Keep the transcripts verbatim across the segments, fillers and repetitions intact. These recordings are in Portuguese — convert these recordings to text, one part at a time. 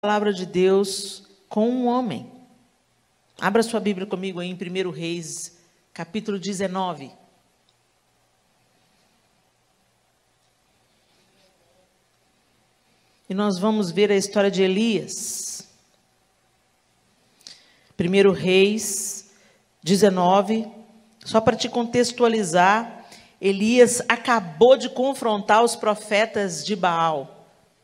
Palavra de Deus com um homem. Abra sua Bíblia comigo aí em primeiro Reis, capítulo dezenove. E nós vamos ver a história de Elias. primeiro Reis dezenove, só para te contextualizar, Elias acabou de confrontar os profetas de Baal.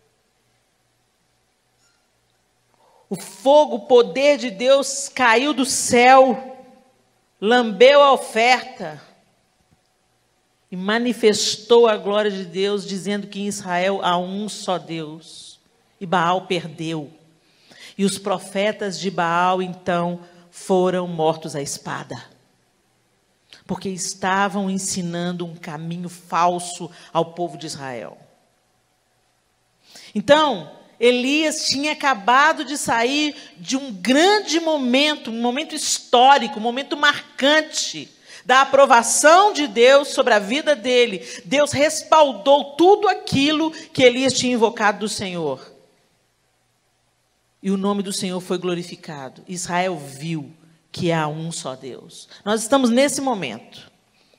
O fogo, o poder de Deus caiu do céu, lambeu a oferta e manifestou a glória de Deus, dizendo que em Israel há um só Deus. E Baal perdeu. E os profetas de Baal, então, foram mortos à espada, porque estavam ensinando um caminho falso ao povo de Israel. Então, Elias tinha acabado de sair de um grande momento, um momento histórico, um momento marcante da aprovação de Deus sobre a vida dele. Deus respaldou tudo aquilo que Elias tinha invocado do Senhor. E o nome do Senhor foi glorificado. Israel viu que há um só Deus. Nós estamos nesse momento.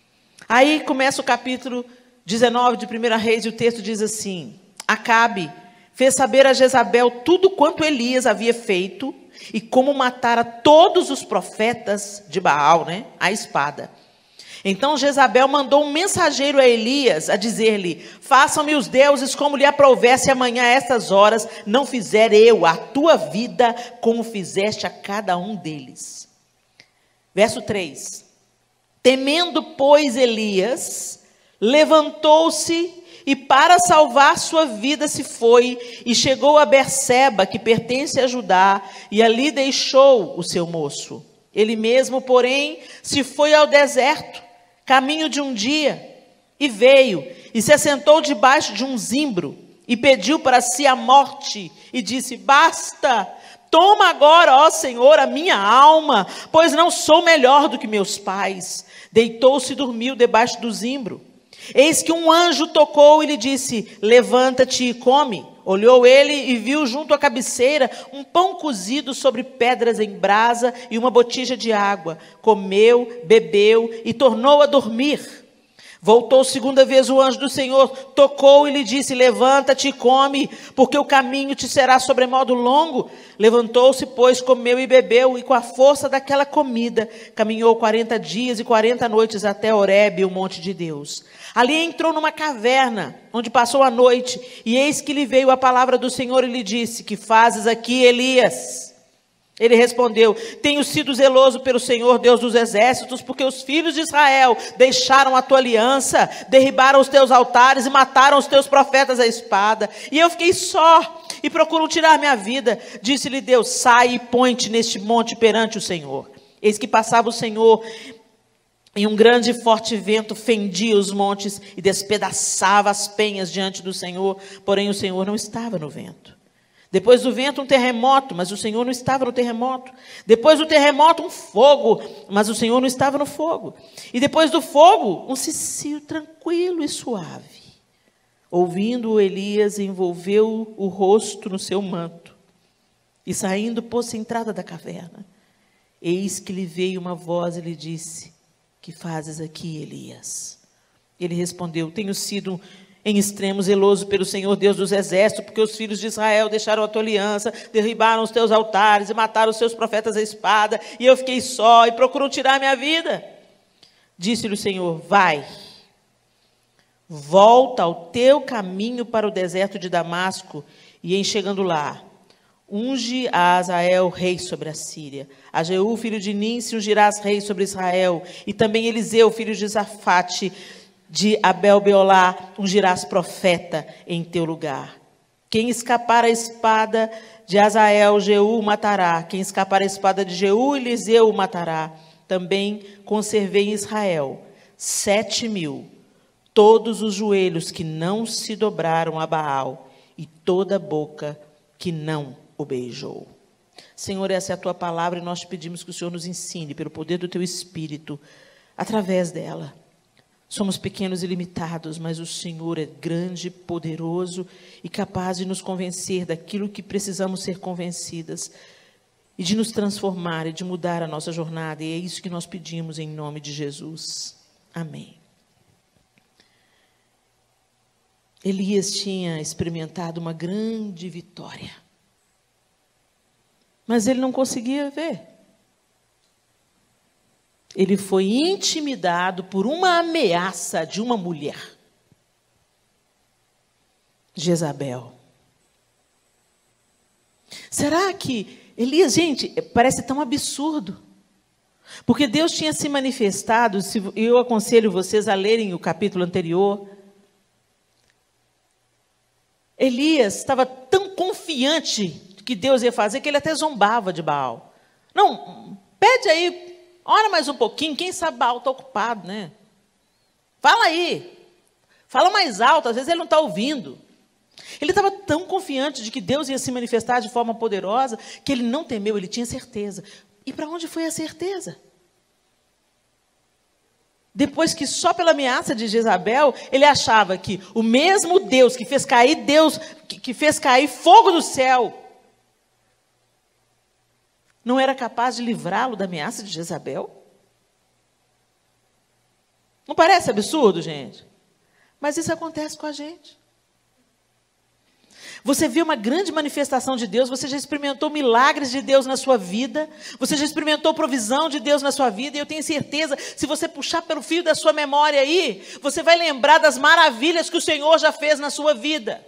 Aí começa o capítulo dezenove de primeiro Reis e o texto diz assim: Acabe fez saber a Jezabel tudo quanto Elias havia feito e como matara todos os profetas de Baal, né, à espada. Então Jezabel mandou um mensageiro a Elias a dizer-lhe: façam-me os deuses como lhe aprouver, se amanhã a estas horas não fizer eu a tua vida como fizeste a cada um deles. Verso três. Temendo, pois, Elias, levantou-se e para salvar sua vida se foi, e chegou a Berseba, que pertence a Judá, e ali deixou o seu moço. Ele mesmo, porém, se foi ao deserto, caminho de um dia, e veio, e se assentou debaixo de um zimbro, e pediu para si a morte, e disse: basta, toma agora, ó Senhor, a minha alma, pois não sou melhor do que meus pais. Deitou-se e dormiu debaixo do zimbro. Eis que um anjo tocou e lhe disse: levanta-te e come. Olhou ele e viu junto à cabeceira um pão cozido sobre pedras em brasa e uma botija de água. Comeu, bebeu e tornou a dormir. Voltou segunda vez o anjo do Senhor, tocou e lhe disse: levanta-te e come, porque o caminho te será sobremodo longo. Levantou-se, pois, comeu e bebeu, e com a força daquela comida, caminhou quarenta dias e quarenta noites até Horebe, o monte de Deus. Ali entrou numa caverna, onde passou a noite, e eis que lhe veio a palavra do Senhor e lhe disse: que fazes aqui, Elias? Ele respondeu: tenho sido zeloso pelo Senhor, Deus dos exércitos, porque os filhos de Israel deixaram a tua aliança, derribaram os teus altares e mataram os teus profetas à espada. E eu fiquei só e procuro tirar minha vida. Disse-lhe Deus: sai e põe-te neste monte perante o Senhor. Eis que passava o Senhor, e um grande e forte vento fendia os montes e despedaçava as penhas diante do Senhor, porém o Senhor não estava no vento. Depois do vento um terremoto, mas o Senhor não estava no terremoto. Depois do terremoto um fogo, mas o Senhor não estava no fogo. E depois do fogo um cicio tranquilo e suave. Ouvindo Elias, envolveu o rosto no seu manto e saindo pôs-se à entrada da caverna. Eis que lhe veio uma voz e lhe disse: que fazes aqui, Elias? Ele respondeu: tenho sido em extremo zeloso pelo Senhor Deus dos exércitos, porque os filhos de Israel deixaram a tua aliança, derribaram os teus altares e mataram os teus profetas à espada, e eu fiquei só e procuro tirar minha vida. Disse-lhe o Senhor: vai, volta ao teu caminho para o deserto de Damasco, e em chegando lá, unge a Azael rei sobre a Síria. A Jeú, filho de Ninsi, ungirás rei sobre Israel, e também Eliseu, filho de Safate, de Abel-Beolá, ungirás profeta em teu lugar. Quem escapar a espada de Azael, Jeú o matará. Quem escapar a espada de Jeú, Eliseu o matará. Também conservei em Israel sete mil, todos os joelhos que não se dobraram a Baal, e toda a boca que não o beijou. Senhor, essa é a tua palavra, e nós te pedimos que o Senhor nos ensine, pelo poder do teu Espírito, através dela. Somos pequenos e limitados, mas o Senhor é grande, poderoso e capaz de nos convencer daquilo que precisamos ser convencidas e de nos transformar e de mudar a nossa jornada. E é isso que nós pedimos em nome de Jesus. Amém. Elias tinha experimentado uma grande vitória, mas ele não conseguia ver. Ele foi intimidado por uma ameaça de uma mulher, Jezabel. Será que Elias, gente, parece tão absurdo, porque Deus tinha se manifestado, e eu aconselho vocês a lerem o capítulo anterior. Elias estava tão confiante que Deus ia fazer, que ele até zombava de Baal. Não, pede aí, ora mais um pouquinho, quem sabe Baal está ocupado, né? Fala aí, fala mais alto, às vezes ele não está ouvindo. Ele estava tão confiante de que Deus ia se manifestar de forma poderosa, que ele não temeu, ele tinha certeza. E para onde foi a certeza? Depois que só pela ameaça de Jezabel, ele achava que o mesmo Deus que fez cair Deus, que, que fez cair fogo do céu, não era capaz de livrá-lo da ameaça de Jezabel? Não parece absurdo, gente? Mas isso acontece com a gente. Você viu uma grande manifestação de Deus, você já experimentou milagres de Deus na sua vida, você já experimentou provisão de Deus na sua vida, e eu tenho certeza, se você puxar pelo fio da sua memória aí, você vai lembrar das maravilhas que o Senhor já fez na sua vida.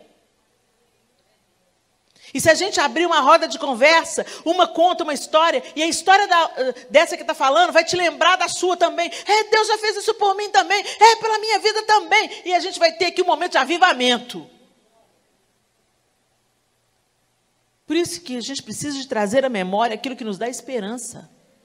E se a gente abrir uma roda de conversa, uma conta uma história, e a história da, dessa que está falando vai te lembrar da sua também. É, Deus já fez isso por mim também, é, pela minha vida também. E a gente vai ter aqui um momento de avivamento. Por isso que a gente precisa de trazer à memória aquilo que nos dá esperança.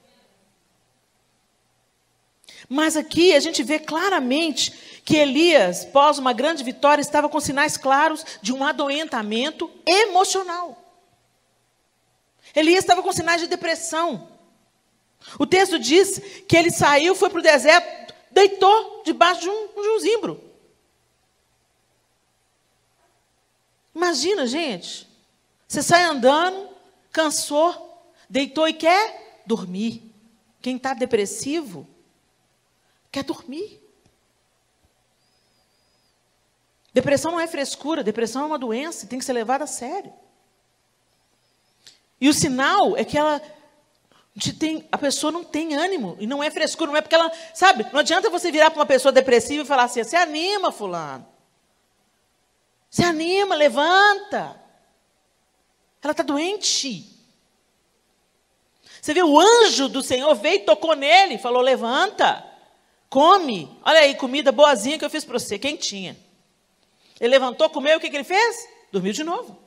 Mas aqui a gente vê claramente que Elias, após uma grande vitória, estava com sinais claros de um adoentamento emocional. Elias estava com sinais de depressão. O texto diz que ele saiu, foi para o deserto, deitou debaixo de um, de um zimbro. Imagina, gente. Você sai andando, cansou, deitou e quer dormir. Quem está depressivo quer dormir. Depressão não é frescura, depressão é uma doença e tem que ser levada a sério. E o sinal é que ela tem, a pessoa não tem ânimo, e não é frescura, não é porque ela, sabe, não adianta você virar para uma pessoa depressiva e falar assim, se anima, fulano. Se anima, levanta. Ela está doente. Você vê, o anjo do Senhor veio e tocou nele, falou, levanta, come. Olha aí, comida boazinha que eu fiz para você, quentinha. Ele levantou, comeu, o que, que ele fez? Dormiu de novo.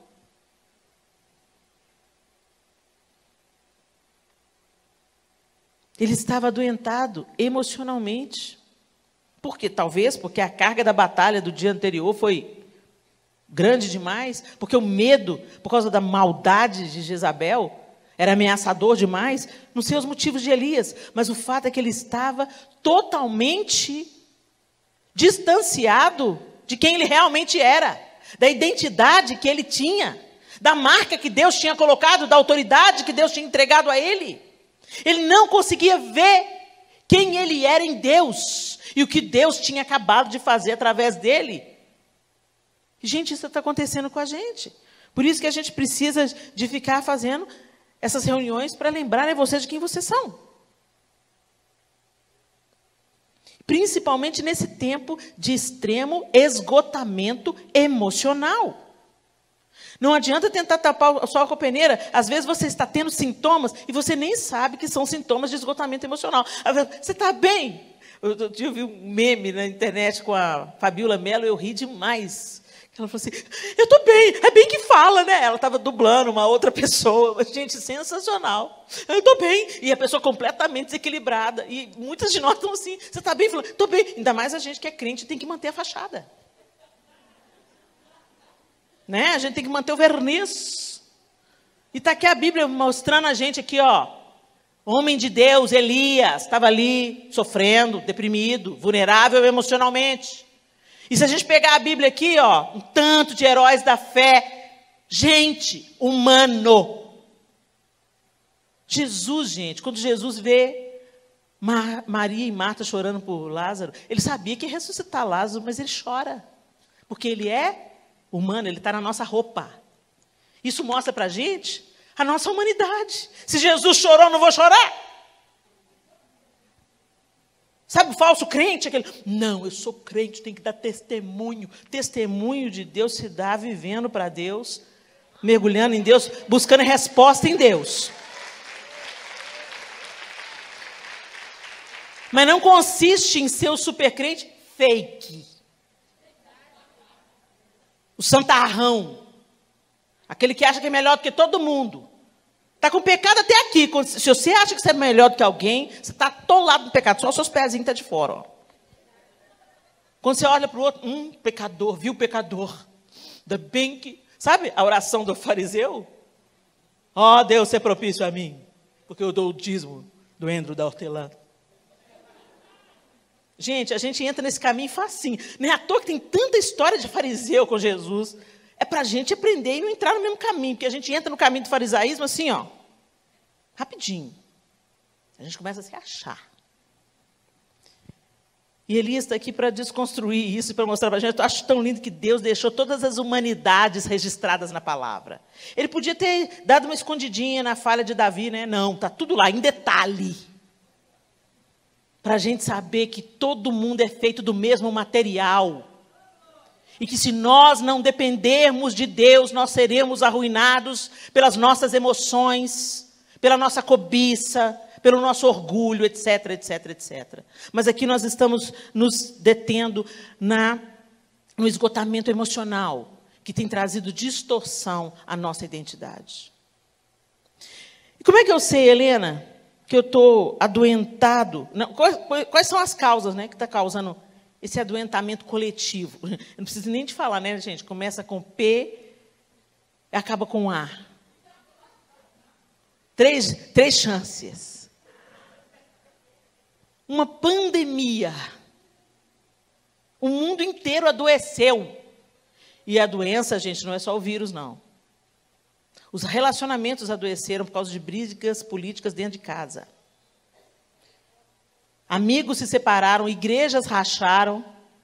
Ele estava adoentado emocionalmente. Por quê? Talvez porque a carga da batalha do dia anterior foi grande demais, porque o medo, por causa da maldade de Jezabel, era ameaçador demais. Não sei os motivos de Elias, mas o fato é que ele estava totalmente distanciado de quem ele realmente era, da identidade que ele tinha, da marca que Deus tinha colocado, da autoridade que Deus tinha entregado a ele. Ele não conseguia ver quem ele era em Deus e o que Deus tinha acabado de fazer através dele. Gente, isso está acontecendo com a gente. Por isso que a gente precisa de ficar fazendo essas reuniões para lembrarem vocês de quem vocês são. Principalmente nesse tempo de extremo esgotamento emocional. Não adianta tentar tapar o sol com a peneira. Às vezes você está tendo sintomas e você nem sabe que são sintomas de esgotamento emocional. Você está bem? Eu, eu, eu vi um meme na internet com a Fabiola Mello, eu ri demais. Ela falou assim, eu estou bem, é bem que fala, né? Ela estava dublando uma outra pessoa, gente, sensacional. Eu estou bem, e a pessoa completamente desequilibrada. E muitas de nós estão assim, você está bem? Falando, estou bem. Ainda mais a gente que é crente tem que manter a fachada. Né? A gente tem que manter o verniz. E está aqui a Bíblia mostrando a gente aqui, ó, Homem de Deus, Elias, estava ali sofrendo, deprimido, vulnerável emocionalmente. E se a gente pegar a Bíblia aqui, ó, um tanto de heróis da fé, gente, humano. Jesus, gente, quando Jesus vê Mar- Maria e Marta chorando por Lázaro, ele sabia que ia ressuscitar Lázaro, mas ele chora. Porque ele é humano, ele está na nossa roupa. Isso mostra para a gente a nossa humanidade. Se Jesus chorou, eu não vou chorar. Sabe o falso crente? Aquele, não, eu sou crente, tenho que dar testemunho. Testemunho de Deus se dá vivendo para Deus, mergulhando em Deus, buscando resposta em Deus. Mas não consiste em ser o supercrente fake. O santarrão. Aquele que acha que é melhor do que todo mundo. Está com pecado até aqui. Se você acha que você é melhor do que alguém, você está atolado no pecado. Só os seus pezinhos estão de fora. Ó. Quando você olha para o outro, hum, pecador, viu pecador. Ainda bem que... Sabe a oração do fariseu? Ó, oh, Deus, ser propício a mim. Porque eu dou o dízimo do endro da hortelã. Gente, a gente entra nesse caminho facinho. Nem à toa que tem tanta história de fariseu com Jesus. É para a gente aprender e não entrar no mesmo caminho. Porque a gente entra no caminho do farisaísmo assim, ó. Rapidinho. A gente começa a se achar. E Elias está aqui para desconstruir isso e para mostrar para a gente. Eu acho tão lindo que Deus deixou todas as humanidades registradas na palavra. Ele podia ter dado uma escondidinha na falha de Davi, né? Não, está tudo lá, em detalhe. Para a gente saber que todo mundo é feito do mesmo material. E que se nós não dependermos de Deus, nós seremos arruinados pelas nossas emoções, pela nossa cobiça, pelo nosso orgulho, etc, etc, etcétera. Mas aqui nós estamos nos detendo na, no esgotamento emocional, que tem trazido distorção à nossa identidade. E como é que eu sei, Helena, que eu estou adoentado? Não, quais, quais são as causas, né, que estão causando esse adoentamento coletivo? Eu não preciso nem de falar, né, gente? Começa com P e acaba com A. Três, três chances. Uma pandemia. O mundo inteiro adoeceu. E a doença, gente, não é só o vírus, não. Os relacionamentos adoeceram por causa de brigas políticas dentro de casa. Amigos se separaram, igrejas racharam.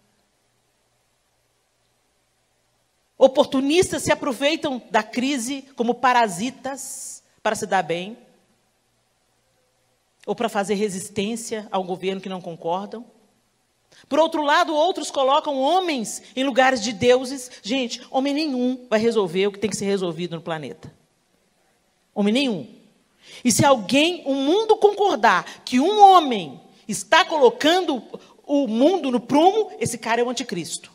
Oportunistas se aproveitam da crise como parasitas para se dar bem. Ou para fazer resistência ao governo que não concordam. Por outro lado, outros colocam homens em lugares de deuses. Gente, homem nenhum vai resolver o que tem que ser resolvido no planeta. Homem nenhum. E se alguém, o mundo concordar que um homem está colocando o mundo no prumo, esse cara é o anticristo.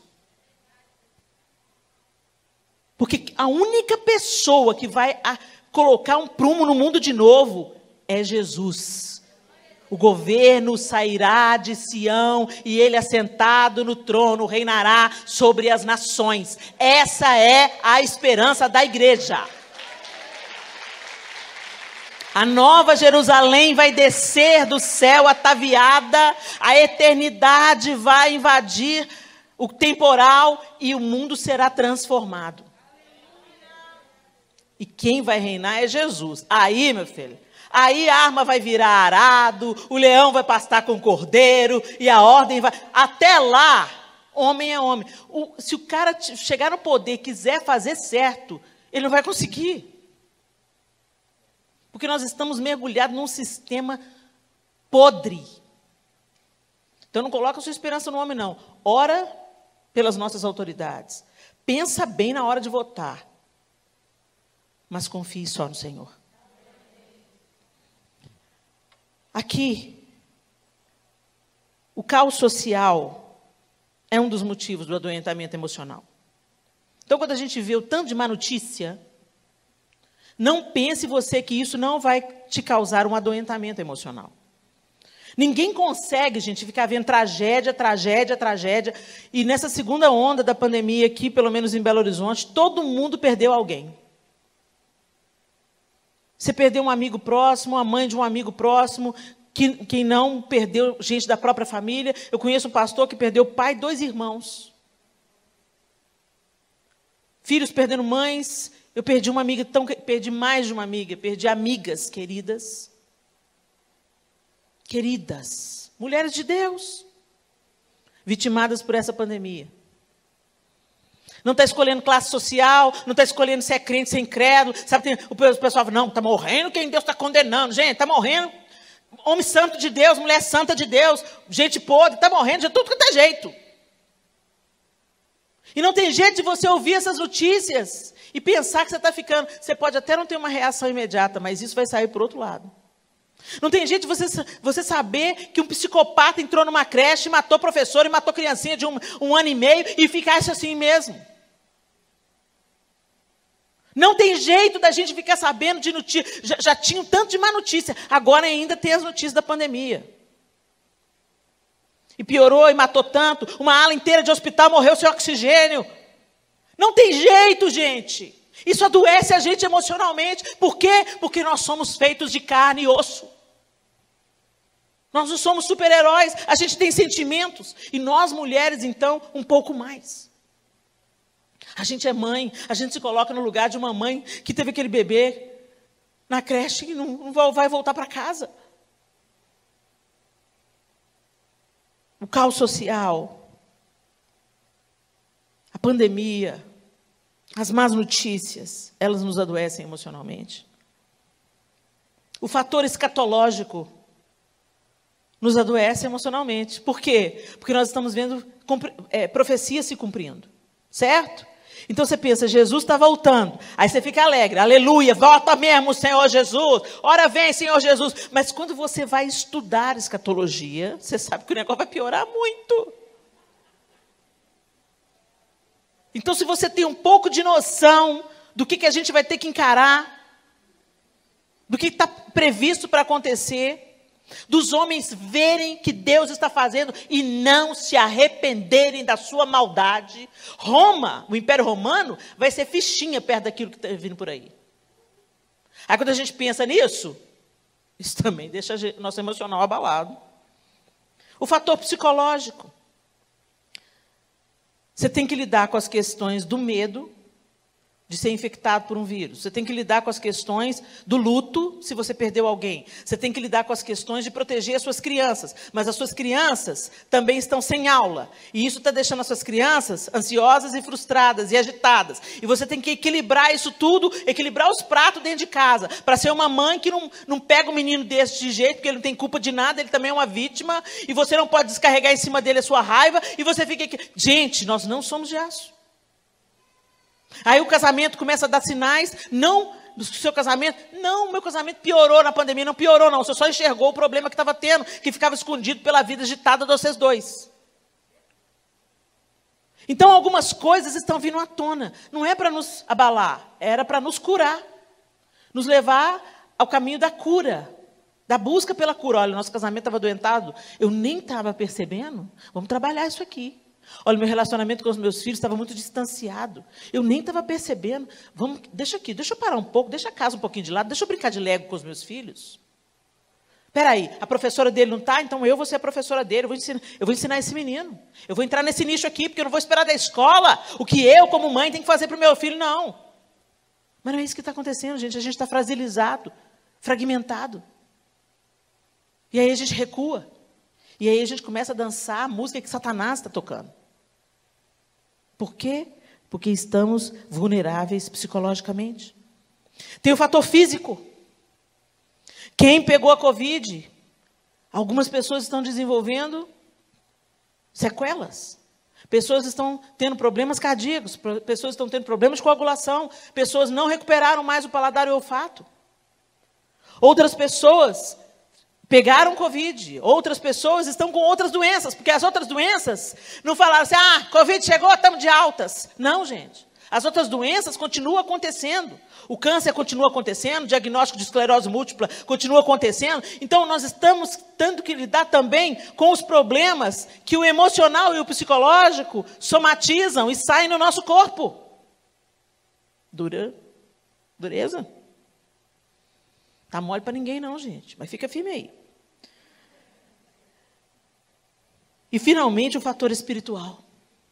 Porque a única pessoa que vai a, colocar um prumo no mundo de novo é Jesus. O governo sairá de Sião e ele, assentado no trono, reinará sobre as nações. Essa é a esperança da igreja. A nova Jerusalém vai descer do céu ataviada, a eternidade vai invadir o temporal e o mundo será transformado. E quem vai reinar é Jesus. Aí, meu filho, aí a arma vai virar arado, o leão vai pastar com o cordeiro, e a ordem vai... Até lá, homem é homem. O, se o cara chegar no poder e quiser fazer certo, ele não vai conseguir. Porque nós estamos mergulhados num sistema podre. Então não coloca a sua esperança no homem, não. Ora pelas nossas autoridades. Pensa bem na hora de votar. Mas confie só no Senhor. Aqui, o caos social é um dos motivos do adoentamento emocional. Então, quando a gente vê o tanto de má notícia, não pense você que isso não vai te causar um adoentamento emocional. Ninguém consegue, gente, ficar vendo tragédia, tragédia, tragédia. E nessa segunda onda da pandemia aqui, pelo menos em Belo Horizonte, todo mundo perdeu alguém. Você perdeu um amigo próximo, a mãe de um amigo próximo, que, quem não perdeu gente da própria família. Eu conheço um pastor que perdeu pai e dois irmãos. Filhos perdendo mães. Eu perdi uma amiga, tão, perdi mais de uma amiga, perdi amigas queridas. Queridas, mulheres de Deus, vitimadas por essa pandemia. Não está escolhendo classe social, não está escolhendo se é crente, se é incrédulo. Sabe, tem, o pessoal fala, não, está morrendo quem Deus está condenando. Gente, está morrendo homem santo de Deus, mulher santa de Deus, gente podre, está morrendo de tudo que é jeito. E não tem jeito de você ouvir essas notícias e pensar que você está ficando. Você pode até não ter uma reação imediata, mas isso vai sair por outro lado. Não tem jeito de você, você saber que um psicopata entrou numa creche, matou professor e matou criancinha de um, um ano e meio e ficasse assim mesmo. Não tem jeito da gente ficar sabendo de notícias. Já, já tinha um tanto de má notícia, agora ainda tem as notícias da pandemia. E piorou e matou tanto, uma ala inteira de hospital morreu sem oxigênio. Não tem jeito, gente. Isso adoece a gente emocionalmente. Por quê? Porque nós somos feitos de carne e osso. Nós não somos super-heróis, a gente tem sentimentos. E nós, mulheres, então, um pouco mais. A gente é mãe, a gente se coloca no lugar de uma mãe que teve aquele bebê na creche e não, não vai voltar para casa. O caos social, a pandemia, as más notícias, elas nos adoecem emocionalmente. O fator escatológico nos adoece emocionalmente. Por quê? Porque nós estamos vendo é, profecias se cumprindo, certo? Então você pensa, Jesus está voltando, aí você fica alegre, aleluia, volta mesmo, Senhor Jesus, ora vem, Senhor Jesus. Mas quando você vai estudar escatologia, você sabe que o negócio vai piorar muito. Então, se você tem um pouco de noção do que, que a gente vai ter que encarar, do que está previsto para acontecer, dos homens verem que Deus está fazendo e não se arrependerem da sua maldade, Roma, o Império Romano, vai ser fichinha perto daquilo que está vindo por aí. Aí, quando a gente pensa nisso, isso também deixa o nosso emocional abalado. O fator psicológico. Você tem que lidar com as questões do medo de ser infectado por um vírus. Você tem que lidar com as questões do luto, se você perdeu alguém. Você tem que lidar com as questões de proteger as suas crianças. Mas as suas crianças também estão sem aula. E isso está deixando as suas crianças ansiosas e frustradas e agitadas. E você tem que equilibrar isso tudo, equilibrar os pratos dentro de casa, para ser uma mãe que não, não pega um menino desse de jeito, porque ele não tem culpa de nada, ele também é uma vítima, e você não pode descarregar em cima dele a sua raiva, e você fica aqui. Gente, nós não somos de aço. Aí o casamento começa a dar sinais, não do seu casamento, não, meu casamento piorou na pandemia, não piorou não, você só enxergou o problema que estava tendo, que ficava escondido pela vida agitada de vocês dois. Então algumas coisas estão vindo à tona, não é para nos abalar, era para nos curar, nos levar ao caminho da cura, da busca pela cura. Olha, nosso casamento estava adoentado, eu nem estava percebendo, vamos trabalhar isso aqui. Olha, meu relacionamento com os meus filhos estava muito distanciado. Eu nem estava percebendo. Vamos, deixa aqui, deixa eu parar um pouco, deixa a casa um pouquinho de lado, deixa eu brincar de Lego com os meus filhos. Espera aí, a professora dele não está, então eu vou ser a professora dele, eu vou, ensinar, eu vou ensinar esse menino. Eu vou entrar nesse nicho aqui, porque eu não vou esperar da escola o que eu, como mãe, tenho que fazer para o meu filho, não. Mas não é isso que está acontecendo, gente. A gente está fragilizado, fragmentado. E aí a gente recua. E aí a gente começa a dançar a música que Satanás está tocando. Por quê? Porque estamos vulneráveis psicologicamente. Tem o fator físico. Quem pegou a Covid, algumas pessoas estão desenvolvendo sequelas. Pessoas estão tendo problemas cardíacos, pessoas estão tendo problemas de coagulação, pessoas não recuperaram mais o paladar e o olfato. Outras pessoas pegaram Covid, outras pessoas estão com outras doenças, porque as outras doenças não falaram assim, ah, Covid chegou, estamos de altas. Não, gente. As outras doenças continuam acontecendo. O câncer continua acontecendo, o diagnóstico de esclerose múltipla continua acontecendo. Então, nós estamos tendo que lidar também com os problemas que o emocional e o psicológico somatizam e saem no nosso corpo. Dura, dureza. Tá mole para ninguém não, gente, mas fica firme aí. E, finalmente, o fator espiritual.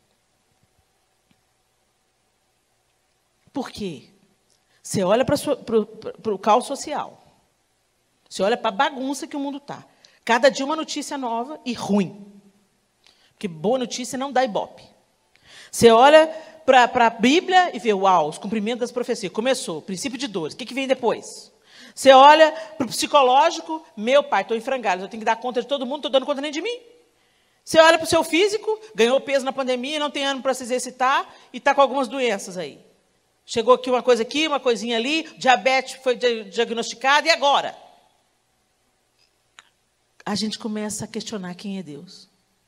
Por quê? Você olha para o caos social. Você olha para a bagunça que o mundo está. Cada dia uma notícia nova e ruim. Porque boa notícia não dá ibope. Você olha para a Bíblia e vê, uau, os cumprimentos das profecias. Começou, princípio de dores. O que, que vem depois? Você olha para o psicológico, meu pai, estou em frangalhos, eu tenho que dar conta de todo mundo, não estou dando conta nem de mim. Você olha para o seu físico, ganhou peso na pandemia, não tem ânimo para se exercitar e está com algumas doenças aí. Chegou aqui uma coisa aqui, uma coisinha ali, diabetes foi diagnosticada, e agora? A gente começa a questionar quem é Deus.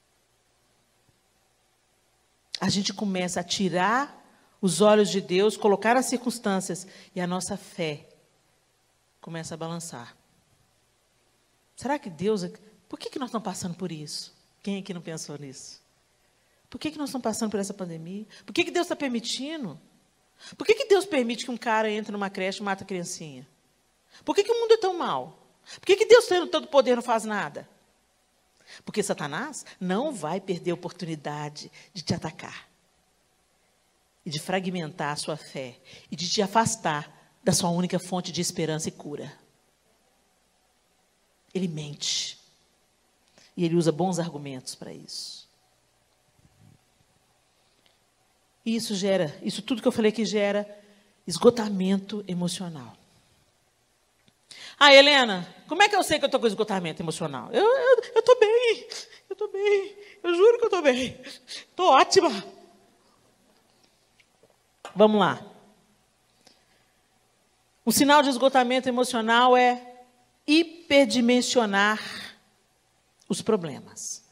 A gente começa a tirar os olhos de Deus, colocar as circunstâncias, e a nossa fé começa a balançar. Será que Deus... Por que, que nós estamos passando por isso? Quem aqui não pensou nisso? Por que, que nós estamos passando por essa pandemia? Por que, que Deus está permitindo? Por que, que Deus permite que um cara entre numa creche e mata a criancinha? Por que, que o mundo é tão mal? Por que, que Deus, tendo todo o poder, não faz nada? Porque Satanás não vai perder a oportunidade de te atacar. E de fragmentar a sua fé. E de te afastar da sua única fonte de esperança e cura. Ele mente. E ele usa bons argumentos para isso. E isso gera, isso tudo que eu falei aqui gera esgotamento emocional. Ah, Helena, como é que eu sei que eu estou com esgotamento emocional? Eu estou bem, eu estou bem, eu juro que eu estou bem. Estou ótima. Vamos lá. Um sinal de esgotamento emocional é hiperdimensionar os problemas.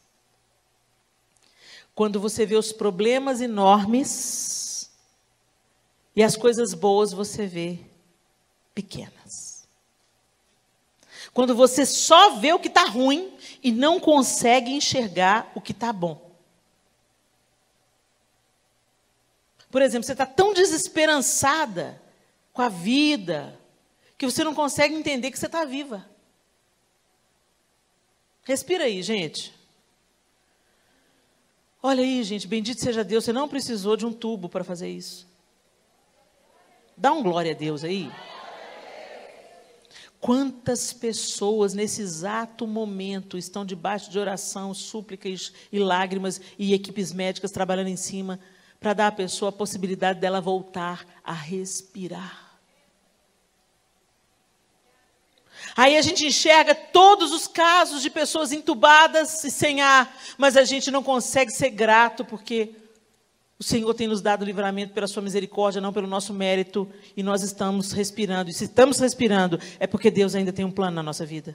Quando você vê os problemas enormes e as coisas boas você vê pequenas. Quando você só vê o que está ruim e não consegue enxergar o que está bom. Por exemplo, você está tão desesperançada com a vida que você não consegue entender que você está viva. Respira aí, gente. Olha aí, gente, bendito seja Deus, você não precisou de um tubo para fazer isso. Dá um glória a Deus aí. Quantas pessoas nesse exato momento estão debaixo de oração, súplicas e lágrimas e equipes médicas trabalhando em cima para dar à pessoa a possibilidade dela voltar a respirar. Aí a gente enxerga todos os casos de pessoas entubadas e sem ar, mas a gente não consegue ser grato porque o Senhor tem nos dado livramento pela sua misericórdia, não pelo nosso mérito, e nós estamos respirando. E se estamos respirando, é porque Deus ainda tem um plano na nossa vida.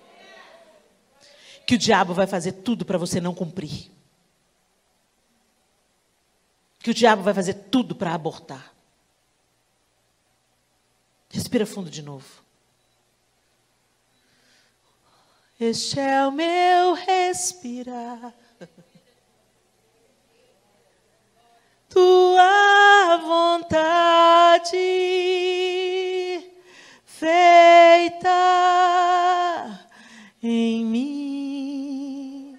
Que o diabo vai fazer tudo para você não cumprir. Que o diabo vai fazer tudo para abortar. Respira fundo de novo. Este é o meu respirar. Tua vontade feita em mim.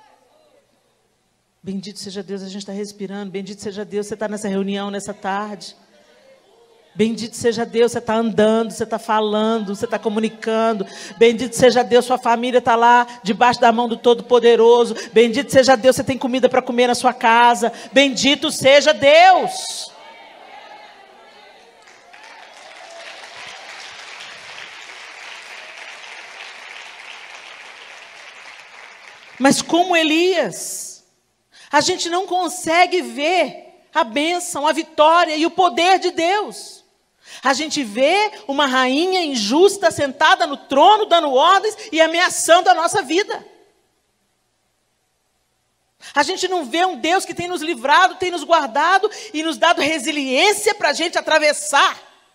Bendito seja Deus, a gente está respirando. Bendito seja Deus, você está nessa reunião, nessa tarde. Bendito seja Deus, você está andando, você está falando, você está comunicando. Bendito seja Deus, sua família está lá, debaixo da mão do Todo-Poderoso. Bendito seja Deus, você tem comida para comer na sua casa. Bendito seja Deus. Mas como Elias, a gente não consegue ver a bênção, a vitória e o poder de Deus. A gente vê uma rainha injusta sentada no trono, dando ordens e ameaçando a nossa vida. A gente não vê um Deus que tem nos livrado, tem nos guardado e nos dado resiliência para a gente atravessar.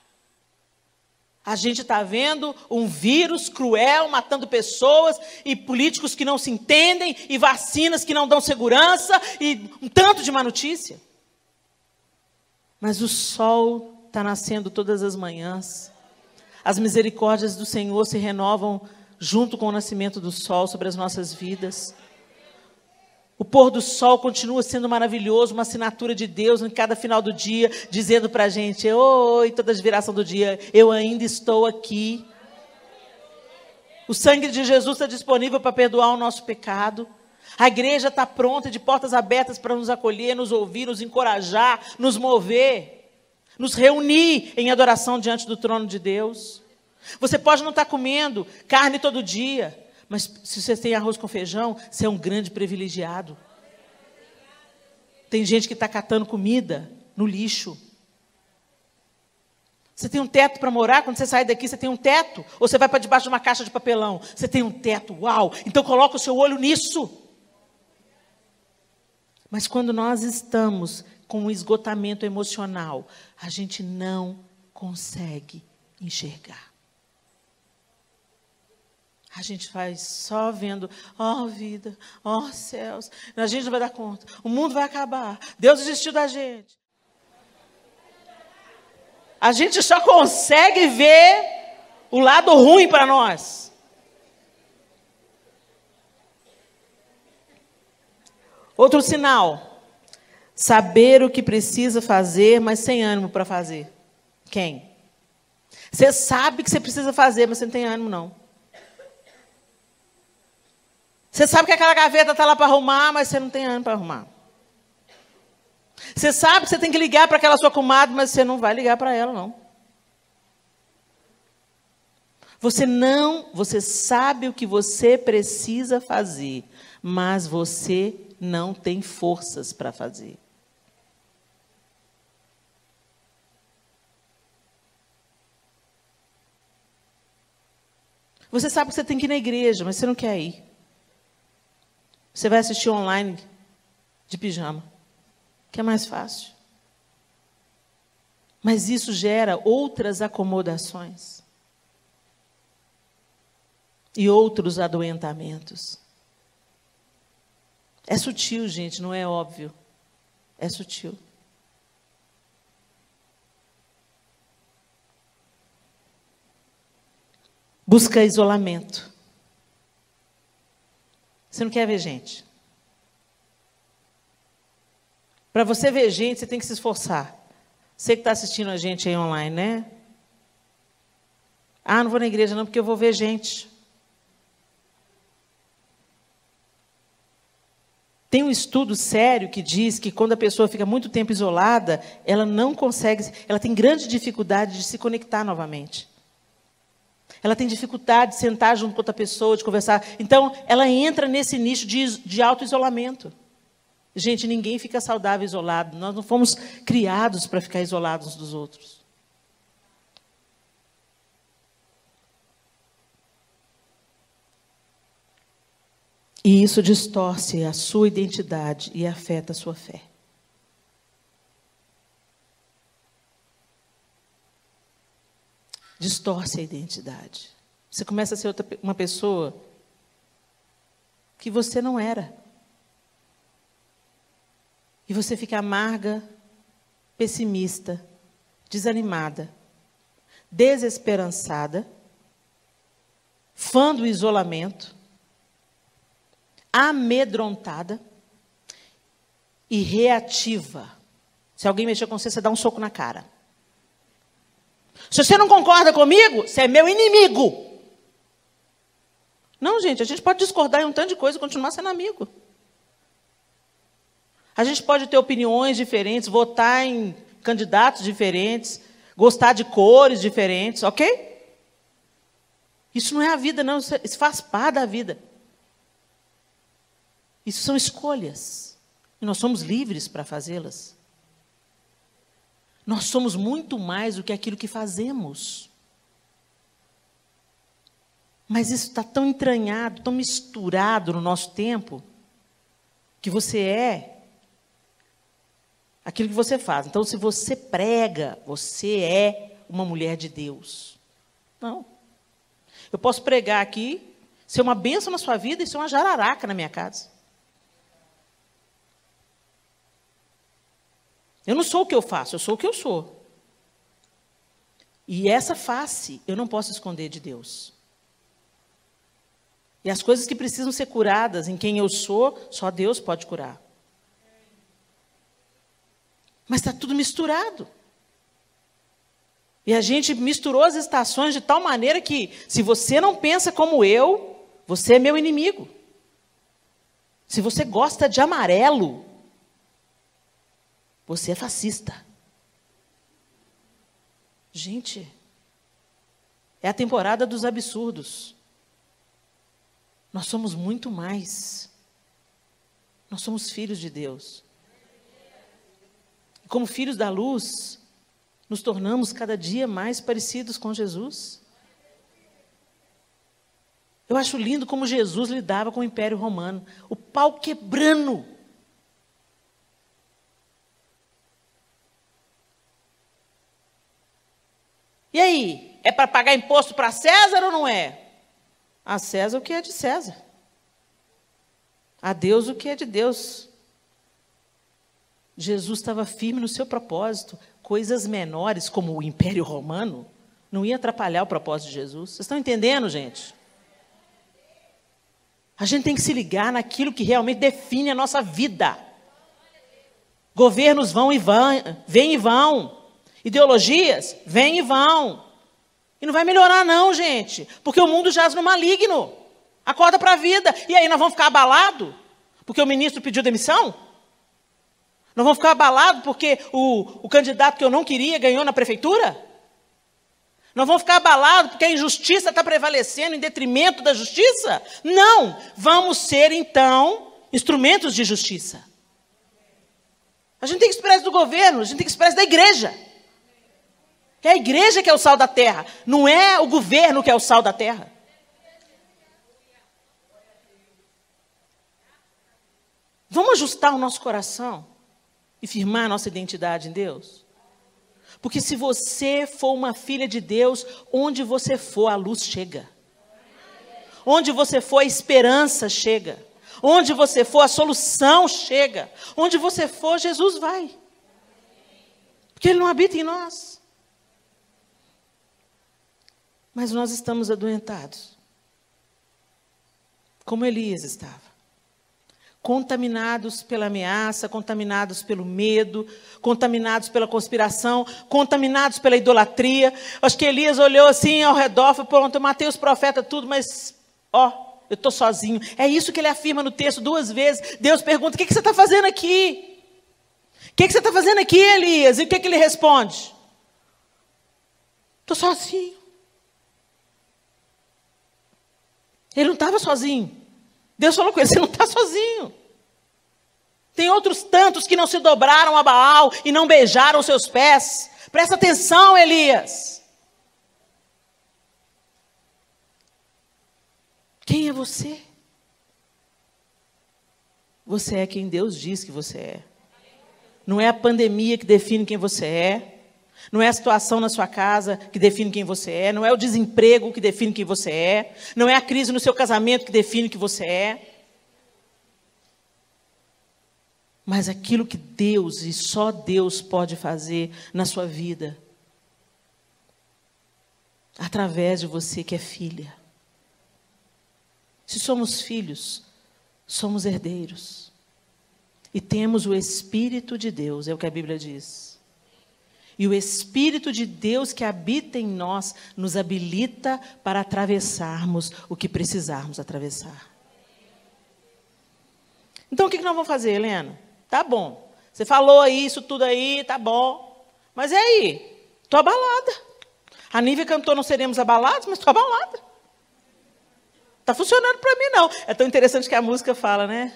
A gente está vendo um vírus cruel matando pessoas e políticos que não se entendem e vacinas que não dão segurança e um tanto de má notícia. Mas o sol está nascendo todas as manhãs. As misericórdias do Senhor se renovam junto com o nascimento do sol sobre as nossas vidas. O pôr do sol continua sendo maravilhoso, uma assinatura de Deus em cada final do dia, dizendo para a gente, oi, toda a viração do dia, eu ainda estou aqui. O sangue de Jesus está disponível para perdoar o nosso pecado. A igreja está pronta, de portas abertas para nos acolher, nos ouvir, nos encorajar, nos mover, nos reunir em adoração diante do trono de Deus. Você pode não estar comendo carne todo dia, mas se você tem arroz com feijão, você é um grande privilegiado. Tem gente que está catando comida no lixo. Você tem um teto para morar? Quando você sai daqui, você tem um teto? Ou você vai para debaixo de uma caixa de papelão? Você tem um teto, uau! Então coloca o seu olho nisso. Mas quando nós estamos com um esgotamento emocional, a gente não consegue enxergar. A gente vai só vendo, ó oh, vida, ó oh, céus, a gente não vai dar conta, o mundo vai acabar, Deus desistiu da gente. A gente só consegue ver o lado ruim para nós. Outro sinal, saber o que precisa fazer, mas sem ânimo para fazer. Quem? Você sabe que você precisa fazer, mas você não tem ânimo, não. Você sabe que aquela gaveta está lá para arrumar, mas você não tem ânimo para arrumar. Você sabe que você tem que ligar para aquela sua comadre, mas você não vai ligar para ela, não. Você não, você sabe o que você precisa fazer, mas você não tem forças para fazer. Você sabe que você tem que ir na igreja, mas você não quer ir. Você vai assistir online de pijama, que é mais fácil. Mas isso gera outras acomodações. E outros adoentamentos. É sutil, gente, não é óbvio. É sutil. Busca isolamento. Você não quer ver gente. Para você ver gente, você tem que se esforçar. Você que está assistindo a gente aí online, né? Ah, não vou na igreja não, porque eu vou ver gente. Tem um estudo sério que diz que quando a pessoa fica muito tempo isolada, ela não consegue, ela tem grande dificuldade de se conectar novamente. Ela tem dificuldade de sentar junto com outra pessoa, de conversar. Então, ela entra nesse nicho de, de auto-isolamento. Gente, ninguém fica saudável isolado. Nós não fomos criados para ficar isolados uns dos outros. E isso distorce a sua identidade e afeta a sua fé. Distorce a identidade. Você começa a ser outra, uma pessoa que você não era. E você fica amarga, pessimista, desanimada, desesperançada, fã do isolamento, amedrontada e reativa. Se alguém mexer com você, você dá um soco na cara. Se você não concorda comigo, você é meu inimigo. Não, gente, a gente pode discordar em um tanto de coisa e continuar sendo amigo. A gente pode ter opiniões diferentes, votar em candidatos diferentes, gostar de cores diferentes, ok? Isso não é a vida, não. Isso faz parte da vida. Isso são escolhas. E nós somos livres para fazê-las. Nós somos muito mais do que aquilo que fazemos. Mas isso está tão entranhado, tão misturado no nosso tempo, que você é aquilo que você faz. Então, se você prega, você é uma mulher de Deus. Não. Eu posso pregar aqui, ser uma bênção na sua vida e ser uma jararaca na minha casa. Eu não sou o que eu faço, eu sou o que eu sou. E essa face eu não posso esconder de Deus. E as coisas que precisam ser curadas em quem eu sou, só Deus pode curar. Mas está tudo misturado. E a gente misturou as estações de tal maneira que, se você não pensa como eu, você é meu inimigo. Se você gosta de amarelo, você é fascista. Gente, é a temporada dos absurdos. Nós somos muito mais. Nós somos filhos de Deus. E como filhos da luz, nos tornamos cada dia mais parecidos com Jesus. Eu acho lindo como Jesus lidava com o Império Romano. O pau quebrando. E aí? É para pagar imposto para César ou não é? A César o que é de César. A Deus o que é de Deus. Jesus estava firme no seu propósito. Coisas menores, como o Império Romano, não ia atrapalhar o propósito de Jesus. Vocês estão entendendo, gente? A gente tem que se ligar naquilo que realmente define a nossa vida. Governos vão e vão, vêm e vão. Ideologias vêm e vão. E não vai melhorar não, gente. Porque o mundo jaz no maligno. Acorda para a vida. E aí nós vamos ficar abalados? Porque o ministro pediu demissão? Nós vamos ficar abalados porque o, o candidato que eu não queria ganhou na prefeitura? Nós vamos ficar abalados porque a injustiça está prevalecendo em detrimento da justiça? Não! Vamos ser, então, instrumentos de justiça. A gente tem que esperar isso do governo, a gente tem que esperar isso da igreja. É a igreja que é o sal da terra, não é o governo que é o sal da terra. Vamos ajustar o nosso coração e firmar a nossa identidade em Deus? Porque se você for uma filha de Deus, onde você for, a luz chega. Onde você for, a esperança chega. Onde você for, a solução chega. Onde você for, Jesus vai. Porque Ele não habita em nós. Mas nós estamos adoentados. Como Elias estava. Contaminados pela ameaça, contaminados pelo medo, contaminados pela conspiração, contaminados pela idolatria. Acho que Elias olhou assim ao redor, falou, pronto, eu matei os profetas tudo, mas, ó, eu estou sozinho. É isso que ele afirma no texto duas vezes. Deus pergunta, o que, que você está fazendo aqui? O que, que você está fazendo aqui, Elias? E o que, que ele responde? Estou sozinho. Ele não estava sozinho. Deus falou com ele, você não está sozinho. Tem outros tantos que não se dobraram a Baal e não beijaram os seus pés. Presta atenção, Elias. Quem é você? Você é quem Deus diz que você é. Não é a pandemia que define quem você é. Não é a situação na sua casa que define quem você é. Não é o desemprego que define quem você é. Não é a crise no seu casamento que define quem você é. Mas aquilo que Deus e só Deus pode fazer na sua vida. Através de você que é filha. Se somos filhos, somos herdeiros. E temos o Espírito de Deus, é o que a Bíblia diz. E o Espírito de Deus que habita em nós nos habilita para atravessarmos o que precisarmos atravessar. Então, o que nós vamos fazer, Helena? Tá bom. Você falou isso tudo aí, tá bom. Mas e aí? Estou abalada. A Nívia cantou Não Seremos Abalados, mas estou abalada. Está funcionando para mim, não. É tão interessante que a música fala, né?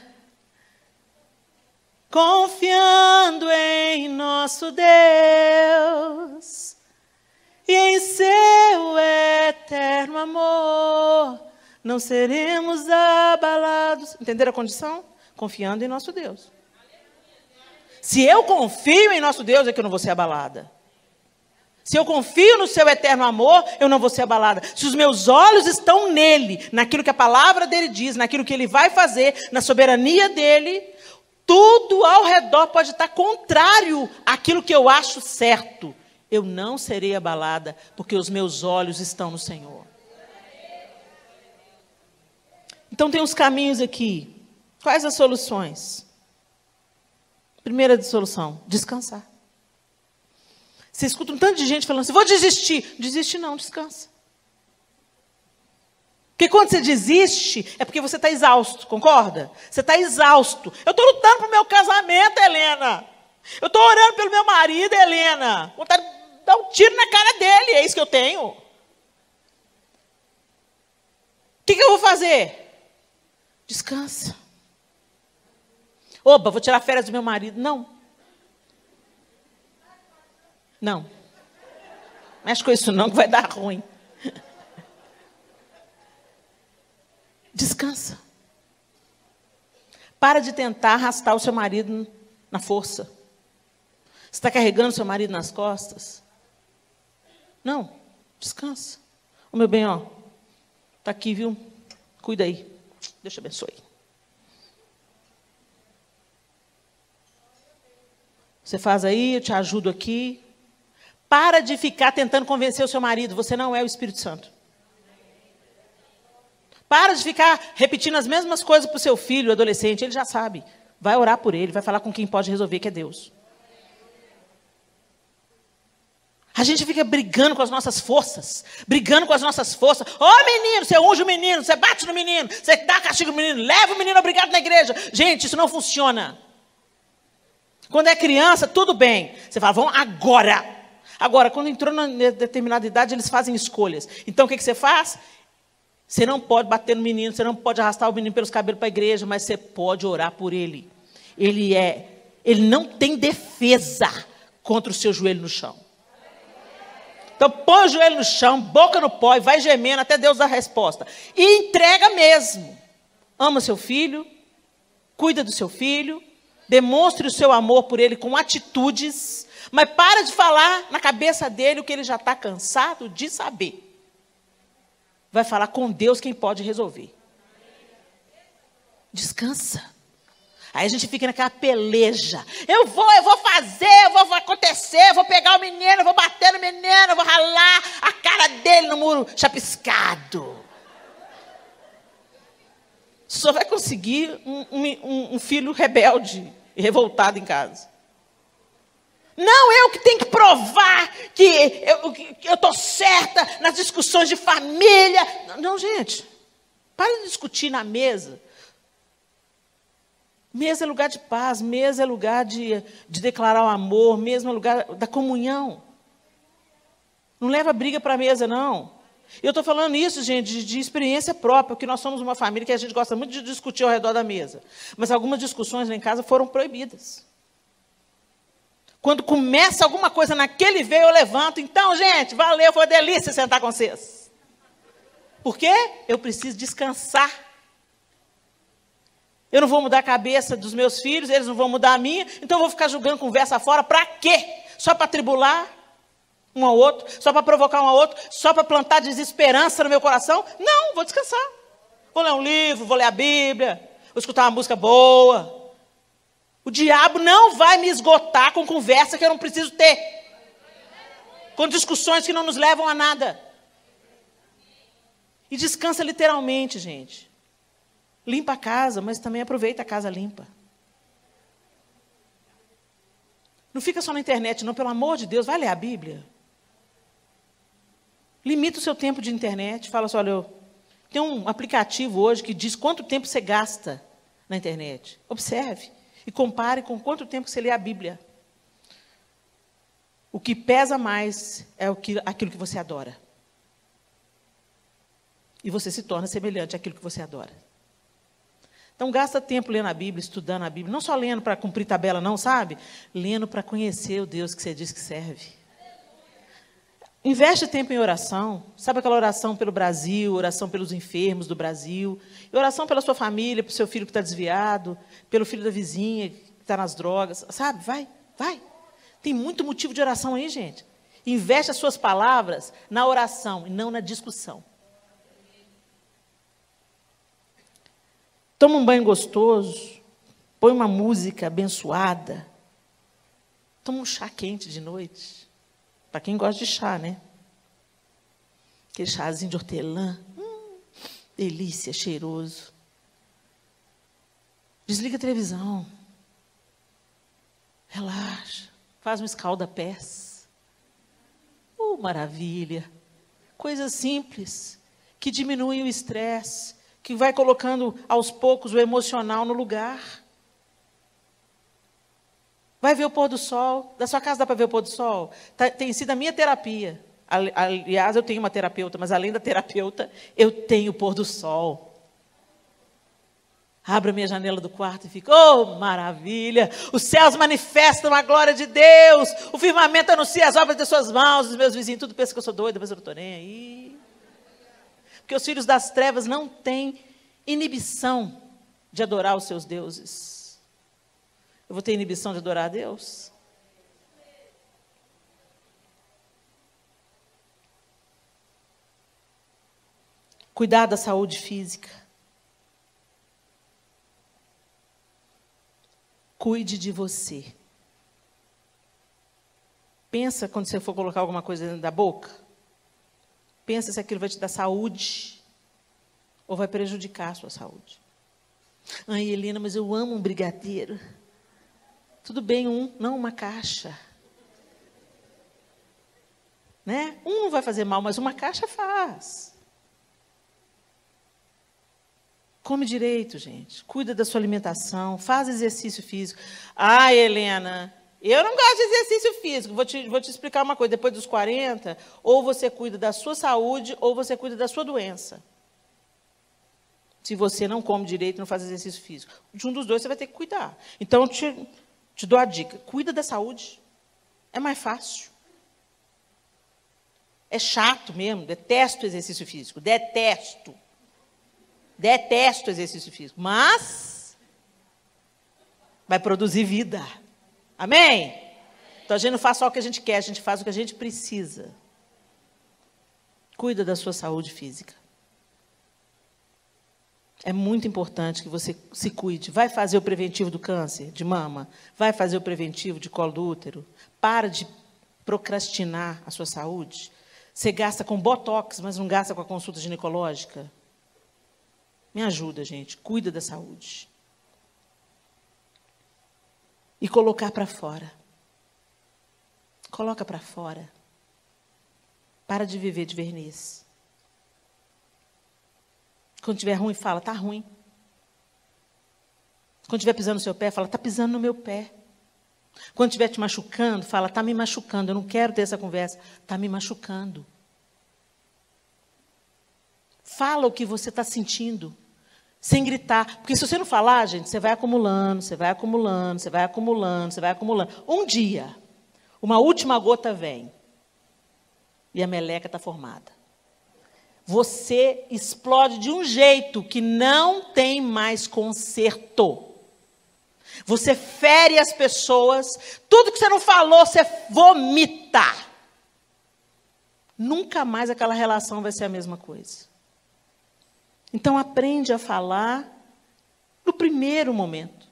Confiando em nosso Deus e em seu eterno amor, não seremos abalados. Entenderam a condição? Confiando em nosso Deus. Se eu confio em nosso Deus, é que eu não vou ser abalada. Se eu confio no seu eterno amor, eu não vou ser abalada. Se os meus olhos estão nele, naquilo que a palavra dele diz, naquilo que ele vai fazer, na soberania dele, tudo ao redor pode estar contrário àquilo que eu acho certo. eu não serei abalada, porque os meus olhos estão no Senhor. Então tem uns caminhos aqui. Quais as soluções? Primeira solução, descansar. Você escuta um tanto de gente falando assim, vou desistir. Desiste não, descansa. Porque quando você desiste, é porque você está exausto, concorda? Você está exausto. Eu estou lutando para o meu casamento, Helena. Eu estou orando pelo meu marido, Helena. Vontade de dar um tiro na cara dele, é isso que eu tenho. O que, que eu vou fazer? Descansa. Oba, vou tirar férias do meu marido. Não. Não. Mexe com isso não, que vai dar ruim. Descansa. Para de tentar arrastar o seu marido na força. Você está carregando o seu marido nas costas? Não. Descansa. Ô meu bem, ó. Está aqui, viu? Cuida aí. Deus te abençoe. Você faz aí, eu te ajudo aqui. Para de ficar tentando convencer o seu marido. Você não é o Espírito Santo. Para de ficar repetindo as mesmas coisas para o seu filho, adolescente. Ele já sabe. Vai orar por ele, vai falar com quem pode resolver, que é Deus. A gente fica brigando com as nossas forças. Brigando com as nossas forças. Ô oh, menino, você unge o menino, você bate no menino, você dá castigo no menino, leva o menino obrigado na igreja. Gente, isso não funciona. Quando é criança, tudo bem. Você fala, vamos agora. Agora, quando entrou na determinada idade, eles fazem escolhas. Então, o que, que você faz? Você não pode bater no menino, você não pode arrastar o menino pelos cabelos para a igreja, mas você pode orar por ele. Ele é, ele não tem defesa contra o seu joelho no chão. Então, põe o joelho no chão, boca no pó e vai gemendo até Deus dar a resposta. E entrega mesmo. Ama seu filho, cuida do seu filho, demonstre o seu amor por ele com atitudes, mas para de falar na cabeça dele o que ele já está cansado de saber. Vai falar com Deus quem pode resolver. Descansa. Aí a gente fica naquela peleja. Eu vou, eu vou fazer, eu vou acontecer, eu vou pegar o menino, eu vou bater no menino, eu vou ralar a cara dele no muro chapiscado. Só vai conseguir um, um, um filho rebelde e revoltado em casa. Não, eu que tenho que provar que eu estou certa nas discussões de família. Não, gente, para de discutir na mesa. Mesa é lugar de paz, mesa é lugar de, de declarar o amor, mesa é lugar da comunhão. Não leva briga para a mesa, não. Eu estou falando isso, gente, de, de experiência própria, porque nós somos uma família que a gente gosta muito de discutir ao redor da mesa. Mas algumas discussões lá em casa foram proibidas. Quando começa alguma coisa naquele veio, eu levanto. Então, gente, valeu, foi uma delícia sentar com vocês. Por quê? Eu preciso descansar. Eu não vou mudar a cabeça dos meus filhos, eles não vão mudar a minha, então eu vou ficar julgando conversa fora, para quê? Só para tribular um ao outro? Só para provocar um ao outro? Só para plantar desesperança no meu coração? Não, vou descansar. Vou ler um livro, vou ler a Bíblia, vou escutar uma música boa. O diabo não vai me esgotar com conversa que eu não preciso ter. Com discussões que não nos levam a nada. E descansa literalmente, gente. Limpa a casa, mas também aproveita a casa limpa. Não fica só na internet, não, pelo amor de Deus, vai ler a Bíblia. Limita o seu tempo de internet. Fala assim, olha, eu tenho um aplicativo hoje que diz quanto tempo você gasta na internet. Observe e compare com quanto tempo você lê a Bíblia. O que pesa mais é o que, aquilo que você adora. E você se torna semelhante àquilo que você adora. Então, gasta tempo lendo a Bíblia, estudando a Bíblia. Não só lendo para cumprir tabela, não, sabe? Lendo para conhecer o Deus que você diz que serve. Investe tempo em oração. Sabe aquela oração pelo Brasil, oração pelos enfermos do Brasil, e oração pela sua família, pelo seu filho que está desviado, pelo filho da vizinha que está nas drogas. Sabe? Vai, vai. Tem muito motivo de oração aí, gente. Investe as suas palavras na oração e não na discussão. Toma um banho gostoso, põe uma música abençoada, toma um chá quente de noite. Para quem gosta de chá, né? Aquele chazinho de hortelã. Hum, delícia, cheiroso. Desliga a televisão. Relaxa. Faz um escalda-pés. Uh, maravilha. Coisas simples, que diminuem o estresse, que vai colocando, aos poucos, o emocional no lugar. Vai ver o pôr do sol. Da sua casa dá para ver o pôr do sol? Tá, tem sido a minha terapia. Aliás, eu tenho uma terapeuta, mas além da terapeuta, eu tenho o pôr do sol. Abro a minha janela do quarto e fico, oh, maravilha! Os céus manifestam a glória de Deus. O firmamento anuncia as obras de suas mãos. Os meus vizinhos tudo pensam que eu sou doida, mas eu não estou nem aí. Porque os filhos das trevas não têm inibição de adorar os seus deuses. Eu vou ter inibição de adorar a Deus? Cuidar da saúde física. Cuide de você. Pensa quando você for colocar alguma coisa dentro da boca. Pensa se aquilo vai te dar saúde ou vai prejudicar a sua saúde. Ai, Helena, mas eu amo um brigadeiro. Tudo bem, um, não uma caixa. Né? Um não vai fazer mal, mas uma caixa faz. Come direito, gente. Cuida da sua alimentação. Faz exercício físico. Ah, Helena, eu não gosto de exercício físico. Vou te, vou te explicar uma coisa. Depois dos quarenta, ou você cuida da sua saúde, ou você cuida da sua doença. Se você não come direito, não faz exercício físico. De um dos dois, você vai ter que cuidar. Então, te, te dou a dica. Cuida da saúde. É mais fácil. É chato mesmo. Detesto exercício físico. Detesto. Detesto exercício físico, mas vai produzir vida. Amém? Então, a gente não faz só o que a gente quer, a gente faz o que a gente precisa. Cuida da sua saúde física. É muito importante que você se cuide. Vai fazer o preventivo do câncer de mama? Vai fazer o preventivo de colo do útero? Para de procrastinar a sua saúde. Você gasta com botox, mas não gasta com a consulta ginecológica? Me ajuda, gente. Cuida da saúde. E colocar para fora. Coloca para fora. Para de viver de verniz. Quando estiver ruim, fala, está ruim. Quando estiver pisando no seu pé, fala, está pisando no meu pé. Quando estiver te machucando, fala, está me machucando. Eu não quero ter essa conversa. Está me machucando. Fala o que você está sentindo, sem gritar. Porque se você não falar, gente, você vai acumulando, você vai acumulando, você vai acumulando, você vai acumulando. Um dia, uma última gota vem. E a meleca está formada. Você explode de um jeito que não tem mais conserto. Você fere as pessoas. Tudo que você não falou, você vomita. Nunca mais aquela relação vai ser a mesma coisa. Então, aprende a falar no primeiro momento.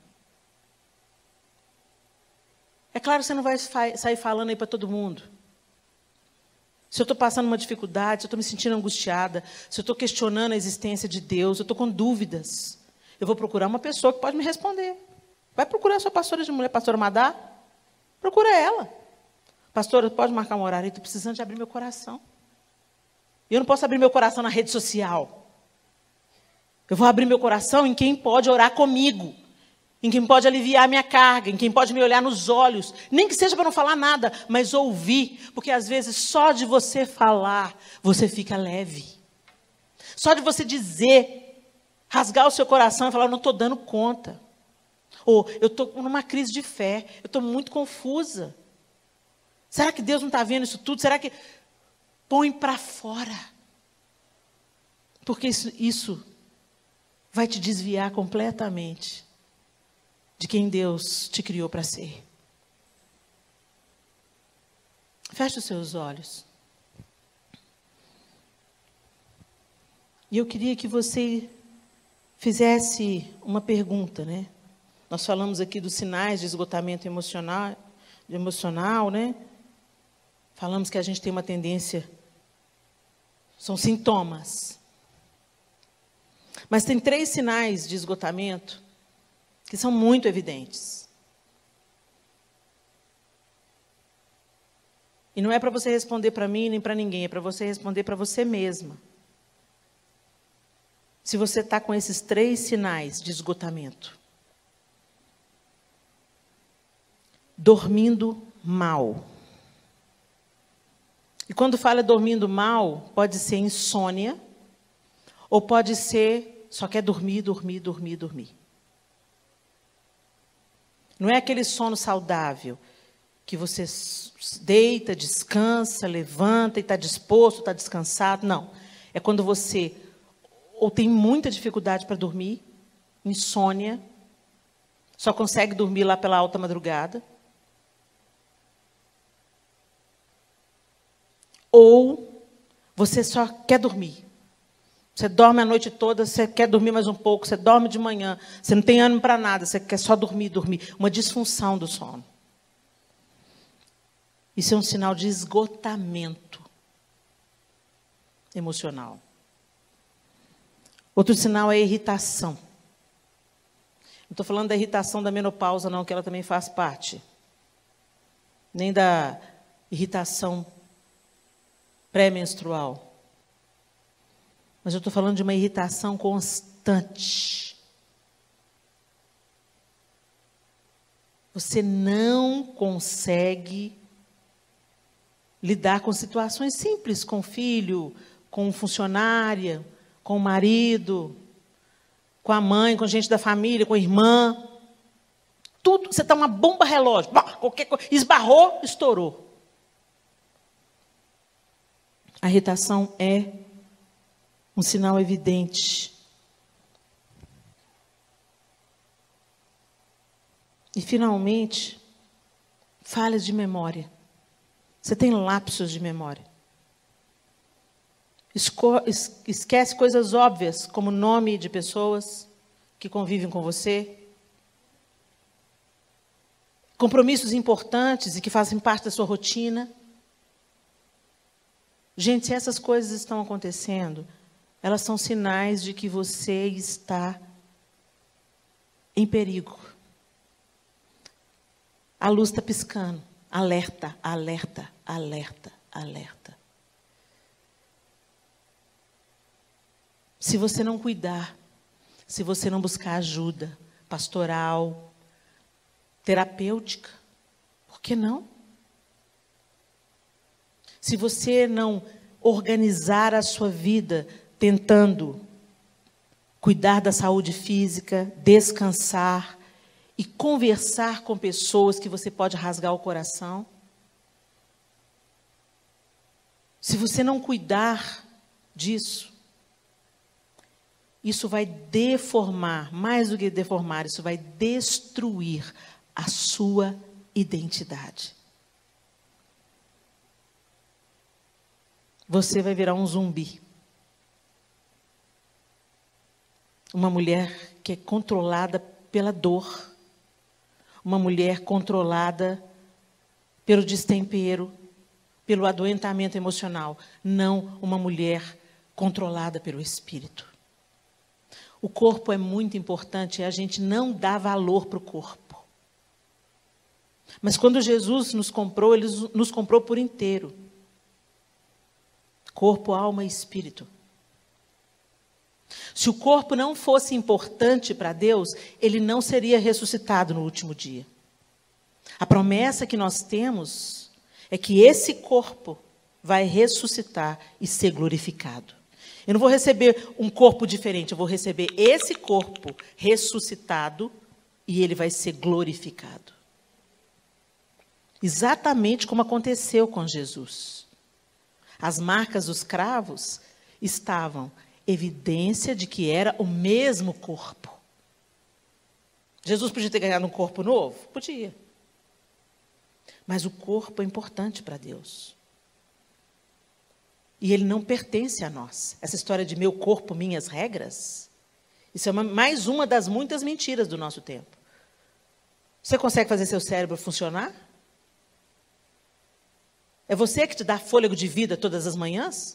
É claro que você não vai sair falando aí para todo mundo. Se eu estou passando uma dificuldade, se eu estou me sentindo angustiada, se eu estou questionando a existência de Deus, eu estou com dúvidas, eu vou procurar uma pessoa que pode me responder. Vai procurar a sua pastora de mulher, pastora Madá. Procura ela. Pastora, pode marcar um horário? Eu estou precisando de abrir meu coração. E eu não posso abrir meu coração na rede social. Eu vou abrir meu coração em quem pode orar comigo, em quem pode aliviar a minha carga, em quem pode me olhar nos olhos, nem que seja para não falar nada, mas ouvir, porque às vezes só de você falar, você fica leve. Só de você dizer, rasgar o seu coração e falar, eu não estou dando conta. Ou, eu estou numa crise de fé, eu estou muito confusa. Será que Deus não está vendo isso tudo? Será que... Põe para fora. Porque isso... isso vai te desviar completamente de quem Deus te criou para ser. Feche os seus olhos. E eu queria que você fizesse uma pergunta, né? Nós falamos aqui dos sinais de esgotamento emocional, emocional, né? falamos que a gente tem uma tendência, são sintomas. Mas tem três sinais de esgotamento que são muito evidentes. E não é para você responder para mim nem para ninguém, é para você responder para você mesma. Se você está com esses três sinais de esgotamento. Dormindo mal. E quando fala dormindo mal, pode ser insônia, ou pode ser só quer dormir, dormir, dormir, dormir. Não é aquele sono saudável, que você deita, descansa, levanta e está disposto, está descansado. Não. É quando você ou tem muita dificuldade para dormir, insônia, só consegue dormir lá pela alta madrugada. Ou você só quer dormir. Você dorme a noite toda, você quer dormir mais um pouco, você dorme de manhã, você não tem ânimo para nada, você quer só dormir, dormir. Uma disfunção do sono. Isso é um sinal de esgotamento emocional. Outro sinal é a irritação. Não estou falando da irritação da menopausa, não, que ela também faz parte. Nem da irritação pré-menstrual. Mas eu estou falando de uma irritação constante. Você não consegue lidar com situações simples, com o filho, com funcionária, com o marido, com a mãe, com gente da família, com a irmã. Tudo, você está uma bomba relógio. Qualquer coisa, esbarrou, estourou. A irritação é um sinal evidente. E, finalmente, falhas de memória. Você tem lapsos de memória. Esco- es- esquece coisas óbvias, como o nome de pessoas que convivem com você. Compromissos importantes e que fazem parte da sua rotina. Gente, se essas coisas estão acontecendo, elas são sinais de que você está em perigo. A luz está piscando. Alerta, alerta, alerta, alerta. Se você não cuidar, se você não buscar ajuda pastoral, terapêutica, por que não? Se você não organizar a sua vida tentando cuidar da saúde física, descansar e conversar com pessoas que você pode rasgar o coração, se você não cuidar disso, isso vai deformar, mais do que deformar, isso vai destruir a sua identidade. Você vai virar um zumbi. Uma mulher que é controlada pela dor. Uma mulher controlada pelo destempero, pelo adoentamento emocional. Não uma mulher controlada pelo espírito. O corpo é muito importante e a gente não dá valor para o corpo. Mas quando Jesus nos comprou, Ele nos comprou por inteiro. Corpo, alma e espírito. Se o corpo não fosse importante para Deus, Ele não seria ressuscitado no último dia. A promessa que nós temos é que esse corpo vai ressuscitar e ser glorificado. Eu não vou receber um corpo diferente, eu vou receber esse corpo ressuscitado e ele vai ser glorificado. Exatamente como aconteceu com Jesus. As marcas dos cravos estavam evidência de que era o mesmo corpo. Jesus podia ter ganhado um corpo novo? Podia. Mas o corpo é importante para Deus. E ele não pertence a nós. Essa história de meu corpo, minhas regras, isso é uma, mais uma das muitas mentiras do nosso tempo. Você consegue fazer seu cérebro funcionar? É você que te dá fôlego de vida todas as manhãs?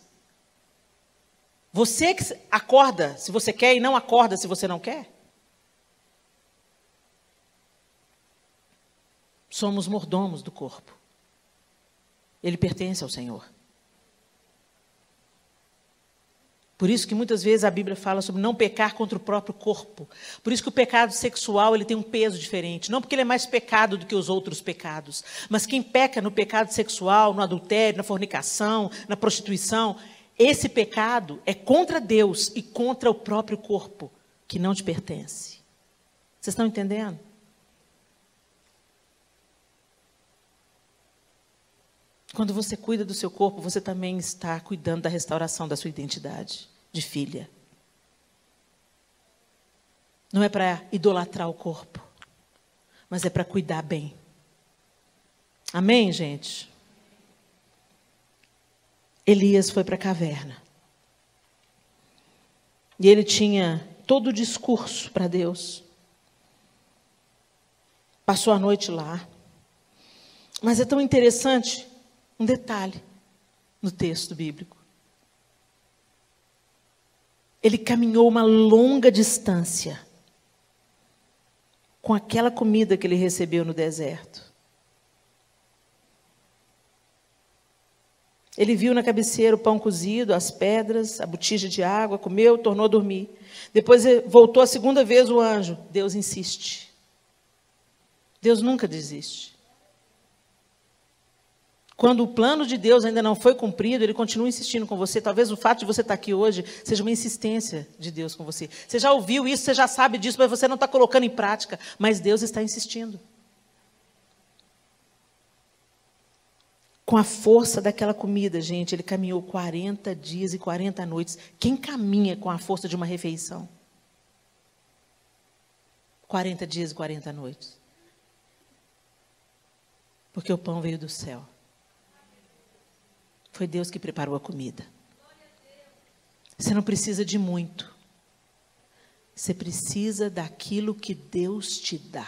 Você que acorda se você quer e não acorda se você não quer? Somos mordomos do corpo. Ele pertence ao Senhor. Por isso que muitas vezes a Bíblia fala sobre não pecar contra o próprio corpo. Por isso que o pecado sexual ele tem um peso diferente. Não porque ele é mais pecado do que os outros pecados. Mas quem peca no pecado sexual, no adultério, na fornicação, na prostituição, esse pecado é contra Deus e contra o próprio corpo, que não te pertence. Vocês estão entendendo? Quando você cuida do seu corpo, você também está cuidando da restauração da sua identidade de filha. Não é para idolatrar o corpo, mas é para cuidar bem. Amém, gente? Elias foi para a caverna. E ele tinha todo o discurso para Deus. Passou a noite lá. Mas é tão interessante um detalhe no texto bíblico. Ele caminhou uma longa distância com aquela comida que ele recebeu no deserto. Ele viu na cabeceira o pão cozido, as pedras, a botija de água, comeu, tornou a dormir. Depois voltou a segunda vez o anjo. Deus insiste. Deus nunca desiste. Quando o plano de Deus ainda não foi cumprido, Ele continua insistindo com você. Talvez o fato de você estar aqui hoje seja uma insistência de Deus com você. Você já ouviu isso, você já sabe disso, mas você não está colocando em prática. Mas Deus está insistindo. Com a força daquela comida, gente, ele caminhou quarenta dias e quarenta noites. Quem caminha com a força de uma refeição? quarenta dias e quarenta noites. Porque o pão veio do céu. Foi Deus que preparou a comida. Você não precisa de muito. Você precisa daquilo que Deus te dá.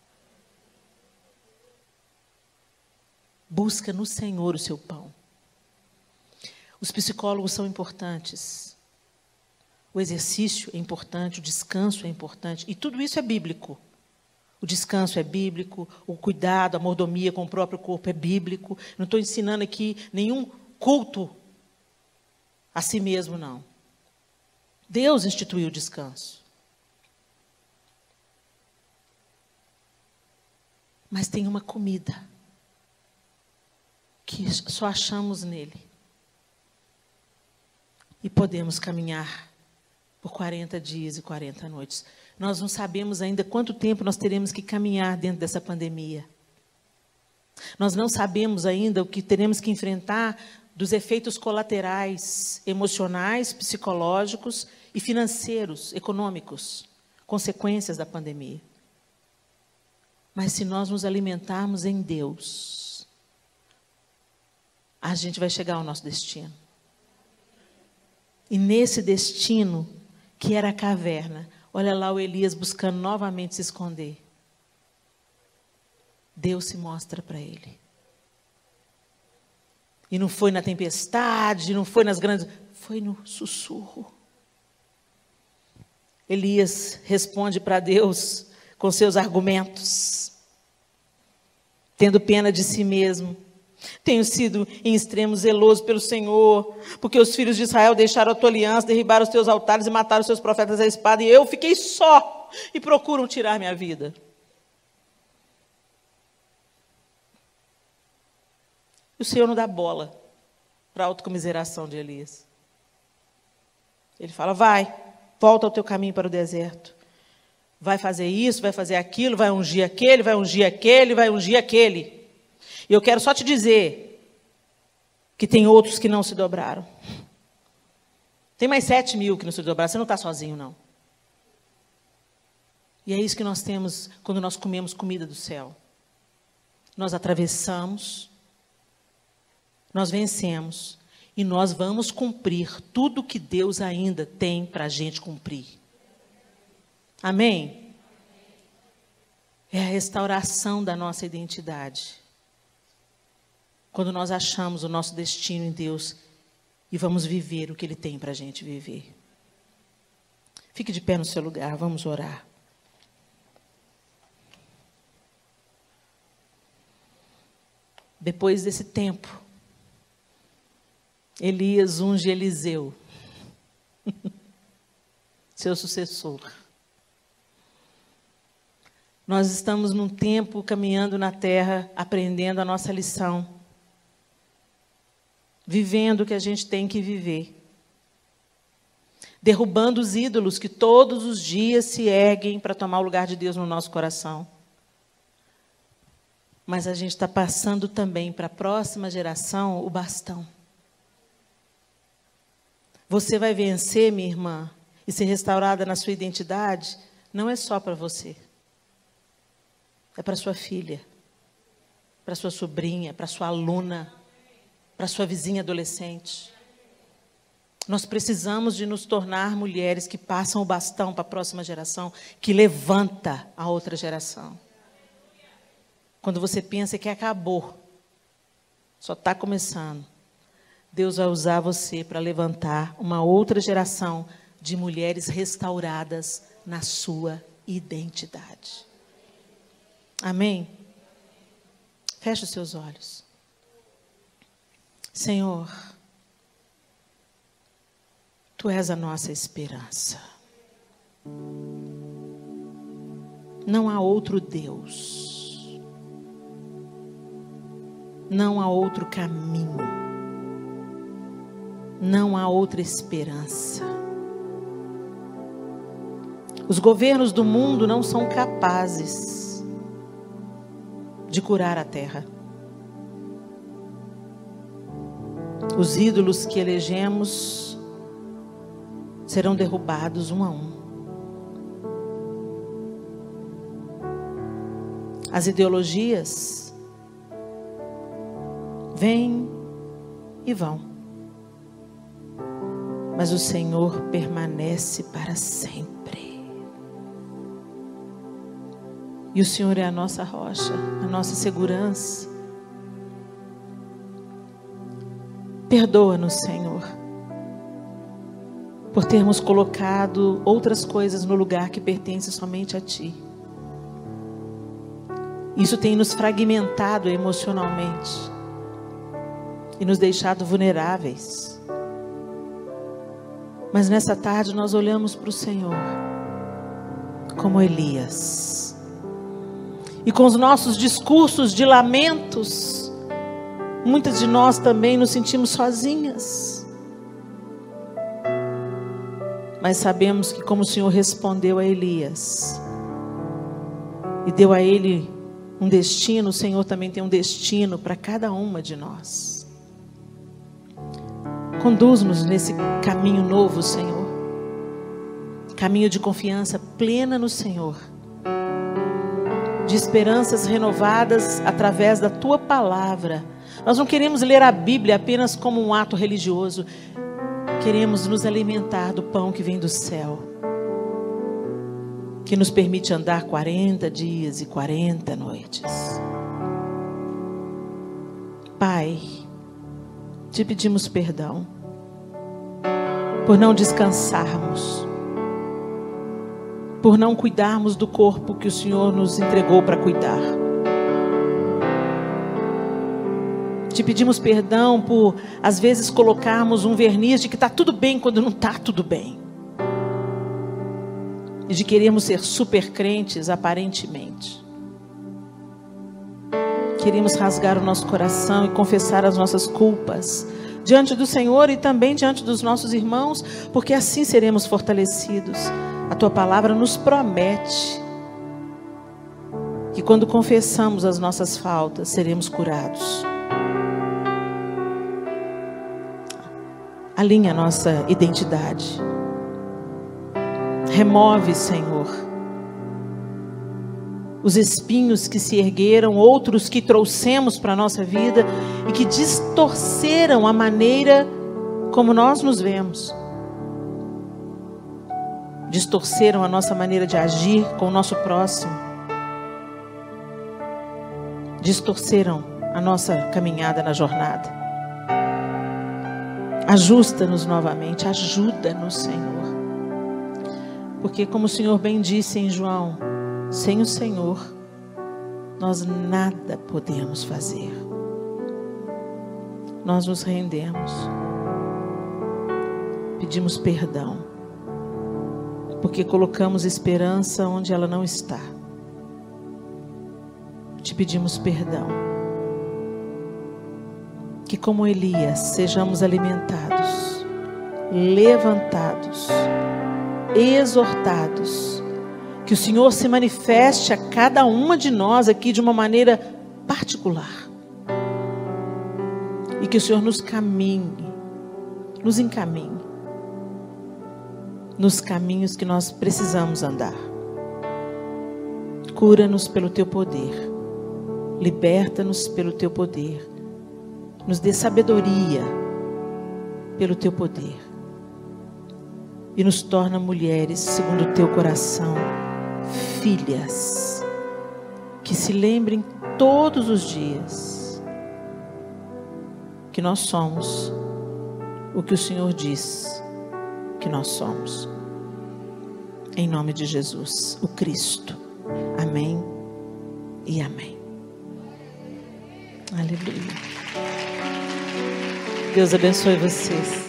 Busca no Senhor o seu pão. Os psicólogos são importantes. O exercício é importante, o descanso é importante. E tudo isso é bíblico. O descanso é bíblico, o cuidado, a mordomia com o próprio corpo é bíblico. Não estou ensinando aqui nenhum culto a si mesmo, não. Deus instituiu o descanso. Mas tem uma comida que só achamos nele. E podemos caminhar por quarenta dias e quarenta noites. Nós não sabemos ainda quanto tempo nós teremos que caminhar dentro dessa pandemia. Nós não sabemos ainda o que teremos que enfrentar dos efeitos colaterais, emocionais, psicológicos e financeiros, econômicos, consequências da pandemia. Mas se nós nos alimentarmos em Deus, a gente vai chegar ao nosso destino. E nesse destino, que era a caverna, olha lá o Elias buscando novamente se esconder. Deus se mostra para ele. E não foi na tempestade, não foi nas grandes... Foi no sussurro. Elias responde para Deus com seus argumentos. Tendo pena de si mesmo. Tenho sido em extremo zeloso pelo Senhor, porque os filhos de Israel deixaram a tua aliança, derribaram os teus altares e mataram os seus profetas à espada, e eu fiquei só e procuram tirar minha vida. E o Senhor não dá bola para a autocomiseração de Elias. Ele fala, vai, volta ao teu caminho para o deserto. Vai fazer isso, vai fazer aquilo, vai ungir aquele, vai ungir aquele, vai ungir aquele. E eu quero só te dizer que tem outros que não se dobraram. Tem mais sete mil que não se dobraram, você não está sozinho, não. E é isso que nós temos quando nós comemos comida do céu. Nós atravessamos, nós vencemos e nós vamos cumprir tudo que Deus ainda tem para a gente cumprir. Amém? É a restauração da nossa identidade. quando nós achamos o nosso destino em Deus e vamos viver o que Ele tem para a gente viver. Fique de pé no seu lugar, vamos orar. Depois desse tempo, Elias unge Eliseu, seu sucessor. Nós estamos num tempo caminhando na terra, aprendendo a nossa lição, vivendo o que a gente tem que viver, derrubando os ídolos que todos os dias se erguem para tomar o lugar de Deus no nosso coração. Mas a gente está passando também para a próxima geração o bastão. Você vai vencer, minha irmã, e ser restaurada na sua identidade, não é só para você. É para sua filha, para sua sobrinha, para sua aluna, para sua vizinha adolescente. Nós precisamos de nos tornar mulheres que passam o bastão para a próxima geração, que levanta a outra geração. Quando você pensa que acabou, só está começando, Deus vai usar você para levantar uma outra geração de mulheres restauradas na sua identidade. Amém? Feche os seus olhos. Senhor, Tu és a nossa esperança. Não há outro Deus. Não há outro caminho. Não há outra esperança. Os governos do mundo não são capazes de curar a terra. Os ídolos que elegemos serão derrubados um a um. As ideologias vêm e vão, mas o Senhor permanece para sempre. E o Senhor é a nossa rocha, a nossa segurança. Perdoa-nos, Senhor, por termos colocado outras coisas no lugar que pertence somente a Ti. Isso tem nos fragmentado emocionalmente e nos deixado vulneráveis. Mas nessa tarde nós olhamos para o Senhor como Elias. E com os nossos discursos de lamentos, muitas de nós também nos sentimos sozinhas. Mas sabemos que como o Senhor respondeu a Elias e deu a ele um destino, o Senhor também tem um destino para cada uma de nós. Conduz-nos nesse caminho novo, Senhor. Caminho de confiança plena no Senhor. De esperanças renovadas através da Tua palavra. Nós não queremos ler a Bíblia apenas como um ato religioso. Queremos nos alimentar do pão que vem do céu. Que nos permite andar quarenta dias e quarenta noites. Pai, Te pedimos perdão por não descansarmos, por não cuidarmos do corpo que o Senhor nos entregou para cuidar. Te pedimos perdão por, às vezes, colocarmos um verniz de que está tudo bem quando não está tudo bem. E de querermos ser super crentes aparentemente. Queremos rasgar o nosso coração e confessar as nossas culpas diante do Senhor e também diante dos nossos irmãos, porque assim seremos fortalecidos. A Tua palavra nos promete que quando confessamos as nossas faltas, seremos curados. Alinha a nossa identidade. Remove, Senhor, os espinhos que se ergueram, outros que trouxemos para a nossa vida e que distorceram a maneira como nós nos vemos. Distorceram a nossa maneira de agir com o nosso próximo. Distorceram a nossa caminhada na jornada. Ajusta-nos novamente, ajuda-nos, Senhor. Porque como o Senhor bem disse em João, sem o Senhor, nós nada podemos fazer. Nós nos rendemos, pedimos perdão, porque colocamos esperança onde ela não está. Te pedimos perdão, que como Elias sejamos alimentados, levantados, exortados, que o Senhor se manifeste a cada uma de nós aqui de uma maneira particular, e que o Senhor nos caminhe, nos encaminhe nos caminhos que nós precisamos andar. Cura-nos pelo teu poder, liberta-nos pelo teu poder, nos dê sabedoria pelo teu poder e nos torna mulheres segundo o teu coração, filhas que se lembrem todos os dias que nós somos o que o Senhor diz que nós somos. Em nome de Jesus, o Cristo. Amém e amém. Aleluia. Deus abençoe vocês.